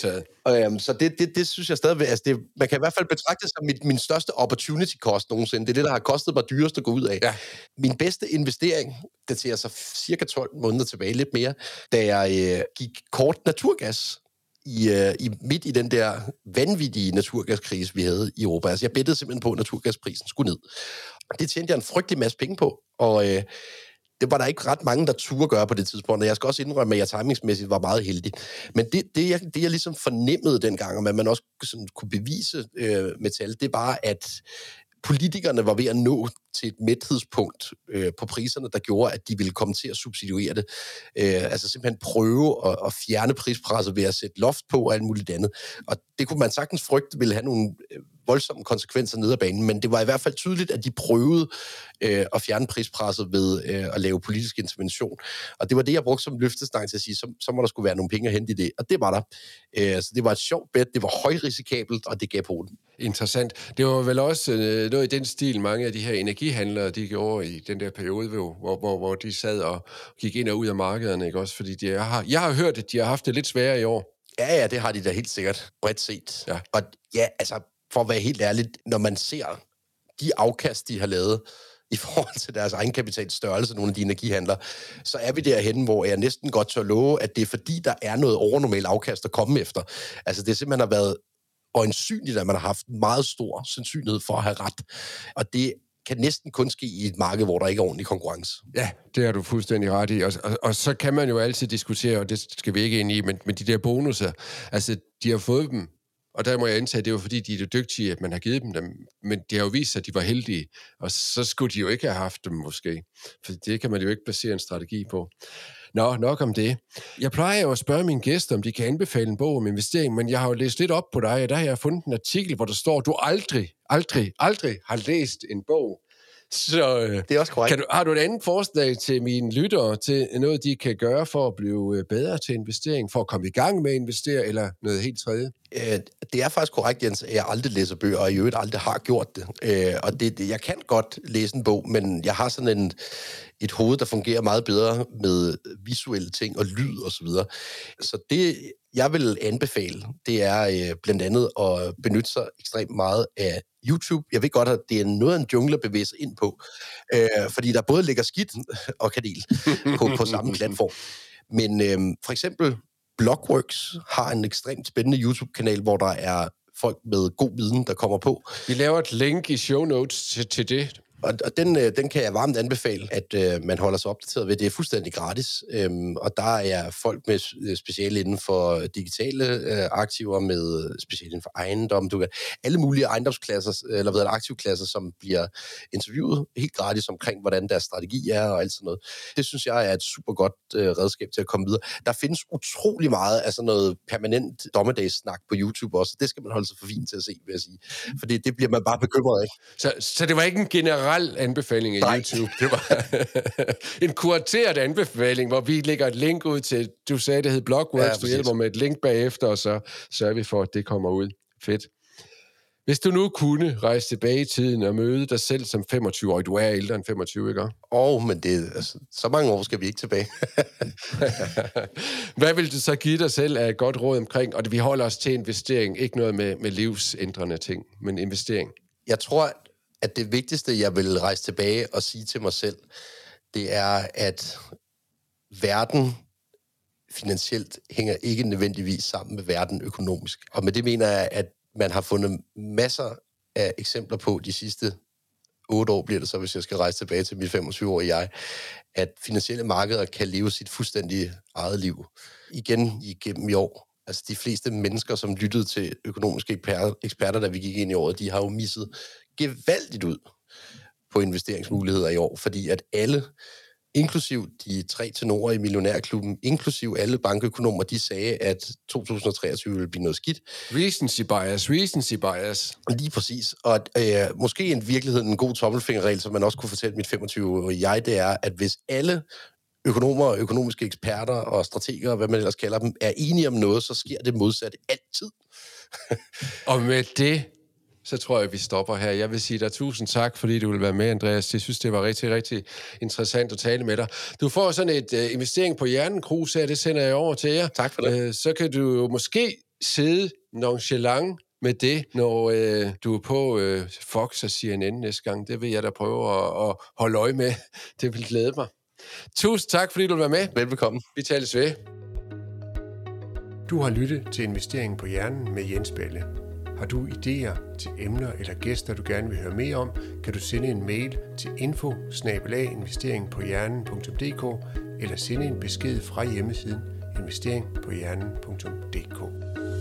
Øhm, så det, det, det synes jeg stadigvæk, altså det, man kan i hvert fald betragte det som mit, min største opportunity cost nogensinde. Det er det, der har kostet mig dyrest at gå ud af. Ja. Min bedste investering, det til altså cirka tolv måneder tilbage, lidt mere, da jeg øh, gik kort naturgas i, øh, i midt i den der vanvittige naturgaskrise, vi havde i Europa. Altså jeg bettede simpelthen på, at naturgasprisen skulle ned. Og det tjente jeg en frygtelig masse penge på, og øh, det var der ikke ret mange, der turde gøre på det tidspunkt, og jeg skal også indrømme, at jeg timingsmæssigt var meget heldig. Men det, det, jeg, det jeg ligesom fornemmede dengang, og man også sådan kunne bevise øh, med tal, det var, at politikerne var ved at nå til et mæthedspunkt øh, på priserne, der gjorde, at de ville komme til at subsidiere det. Øh, altså simpelthen prøve at, at fjerne prispresset ved at sætte loft på og alt muligt andet. Og det kunne man sagtens frygte ville have nogle voldsomme konsekvenser ned ad banen, men det var i hvert fald tydeligt, at de prøvede øh, at fjerne prispresset ved øh, at lave politisk intervention. Og det var det, jeg brugte som løftestang til at sige, så, så må der skulle være nogle penge at hente i det. Og det var der. Øh, så det var et sjovt bet, det var højrisikabelt, og det gav på den. Interessant. Det var vel også øh, noget i den stil, mange af de her energihandlere, de gjorde i den der periode, hvor, hvor, hvor de sad og gik ind og ud af markederne, ikke også? Fordi de har, jeg har hørt, at de har haft det lidt sværere i år. Ja, ja, det har de da helt sikkert bredt set. Ja. Og ja, altså, for at være helt ærlig, når man ser de afkast, de har lavet i forhold til deres egenkapitals størrelse, nogle af de energihandler, så er vi derhen, hvor jeg næsten godt tør love, at det er fordi, der er noget overnormalt afkast at komme efter. Altså, det simpelthen har været øjensynligt, at man har haft meget stor sandsynlighed for at have ret. Og det kan næsten kun ske i et marked, hvor der ikke er ordentlig konkurrence. Ja, det har du fuldstændig ret i. Og, og, og så kan man jo altid diskutere, og det skal vi ikke ind i, men, men de der bonusser, altså, de har fået dem, og der må jeg antage, at det var fordi, de er dygtige, at man har givet dem dem, men det har jo vist sig, at de var heldige, og så skulle de jo ikke have haft dem måske, for det kan man jo ikke basere en strategi på. Nå, nok om det. Jeg plejer jo at spørge mine gæster, om de kan anbefale en bog om investering, men jeg har jo læst lidt op på dig, og der har jeg fundet en artikel, hvor der står, at du aldrig, aldrig, aldrig har læst en bog. Så det er også korrekt. Kan du, har du et andet forslag til mine lyttere, til noget, de kan gøre for at blive bedre til investering, for at komme i gang med at investere, eller noget helt tredje? Det er faktisk korrekt, Jens, at jeg aldrig læser bøger, og i øvrigt aldrig har gjort det. Og det, jeg kan godt læse en bog, men jeg har sådan en, et hoved, der fungerer meget bedre med visuelle ting og lyd og så videre. Så det, jeg vil anbefale, det er blandt andet at benytte sig ekstremt meget af YouTube. Jeg ved godt, at det er noget af en jungle at bevæge sig ind på, fordi der både ligger skidt og kanel på, på samme platform. Men øh, for eksempel Blockworks har en ekstremt spændende YouTube-kanal, hvor der er folk med god viden, der kommer på. Vi laver et link i show notes til, til det. Og, og den, den kan jeg varmt anbefale, at øh, man holder sig opdateret ved. Det er fuldstændig gratis, øhm, og der er folk med speciale inden for digitale øh, aktiver, med speciale inden for ejendom. Du kan, alle mulige ejendomsklasser, eller hvad er det, aktivklasser, som bliver interviewet helt gratis omkring, hvordan deres strategi er og alt sådan noget. Det synes jeg er et super godt øh, redskab til at komme videre. Der findes utrolig meget af sådan noget permanent dommedagssnak på YouTube også. Det skal man holde sig for fint til at se, vil jeg sige. For det, det bliver man bare bekymret af. Så, så det var ikke en generel anbefaling af Nej. YouTube. Det var en kurateret anbefaling, hvor vi lægger et link ud til, du sagde, det hed Blockworks, ja, du hjælper med et link bagefter, og så sørger vi for, at det kommer ud. Fedt. Hvis du nu kunne rejse tilbage i tiden og møde dig selv som femogtyve-årig, du er ældre end femogtyve, ikke? Åh, oh, men det, altså, så mange år skal vi ikke tilbage. Hvad vil du så give dig selv af et godt råd omkring, og vi holder os til investering, ikke noget med, med livsændrende ting, men investering? Jeg tror, at det vigtigste, jeg vil rejse tilbage og sige til mig selv, det er, at verden finansielt hænger ikke nødvendigvis sammen med verden økonomisk. Og med det mener jeg, at man har fundet masser af eksempler på de sidste otte år, bliver det så, hvis jeg skal rejse tilbage til mit femogtyve-årige jeg, at finansielle markeder kan leve sit fuldstændig eget liv. Igen igennem i år. Altså de fleste mennesker, som lyttede til økonomiske eksperter, da vi gik ind i året, de har jo misset gevaldigt ud på investeringsmuligheder i år, fordi at alle, inklusiv de tre tenorer i millionærklubben, inklusiv alle bankøkonomer, de sagde, at to tusind og treogtyve ville blive noget skidt. Recency bias, recency bias. Lige præcis. Og øh, måske i virkeligheden en god tommelfingerregel, som man også kunne fortælle mit femogtyve-årige jeg, det er, at hvis alle økonomer, økonomiske eksperter og strateger, hvad man ellers kalder dem, er enige om noget, så sker det modsatte altid. Og med det, så tror jeg, vi stopper her. Jeg vil sige dig tusind tak, fordi du vil være med, Andreas. Jeg synes, det var rigtig, rigtig interessant at tale med dig. Du får sådan et uh, investering på hjernen krus her, det sender jeg over til jer. Tak for det. Uh, så kan du måske sidde nonchalant med det, når øh, du er på øh, Fox og C N N næste gang. Det vil jeg da prøve at, at holde øje med. Det vil glæde mig. Tusind tak, fordi du var med. Velbekomme. Vi tales ved. Du har lyttet til Investeringen på Hjernen med Jens Balle. Har du idéer til emner eller gæster, du gerne vil høre mere om, kan du sende en mail til info bindestreg investering på hjernen punktum d k eller sende en besked fra hjemmesiden investering på hjernen punktum d k.